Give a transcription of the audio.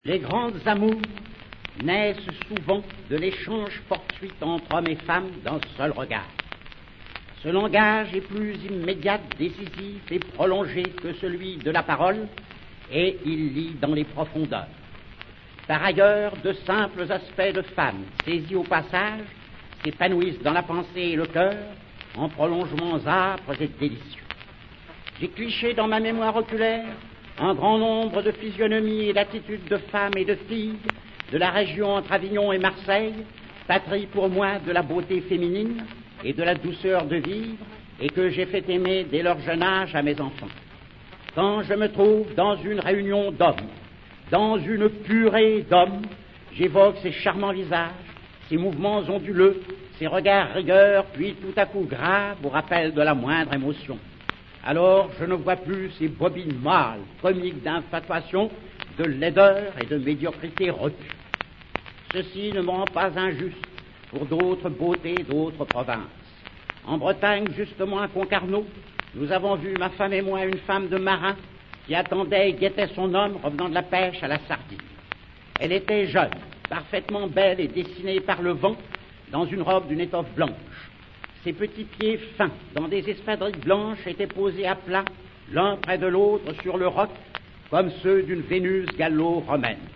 Les grandes amours naissent souvent de l'échange fortuit entre hommes et femmes d'un seul regard. Ce langage est plus immédiat, décisif et prolongé que celui de la parole, et il lit dans les profondeurs. Par ailleurs, de simples aspects de femmes, saisis au passage, s'épanouissent dans la pensée et le cœur en prolongements âpres et délicieux. J'ai cliché dans ma mémoire oculaire un grand nombre de physionomies et d'attitudes de femmes et de filles de la région entre Avignon et Marseille, patrie pour moi de la beauté féminine et de la douceur de vivre, et que j'ai fait aimer dès leur jeune âge à mes enfants. Quand je me trouve dans une réunion d'hommes, dans une purée d'hommes, j'évoque ces charmants visages, ces mouvements onduleux, ces regards rigueurs, puis tout à coup graves au rappel de la moindre émotion. Alors je ne vois plus ces bobines mâles, comiques d'infatuation, de laideur et de médiocrité repue. Ceci ne me rend pas injuste pour d'autres beautés d'autres provinces. En Bretagne, justement à Concarneau, nous avons vu, ma femme et moi, une femme de marin qui attendait et guettait son homme revenant de la pêche à la sardine. Elle était jeune, parfaitement belle et dessinée par le vent dans une robe d'une étoffe blanche. Ses petits pieds fins, dans des espadrilles blanches, étaient posés à plat, l'un près de l'autre sur le roc, comme ceux d'une Vénus gallo-romaine.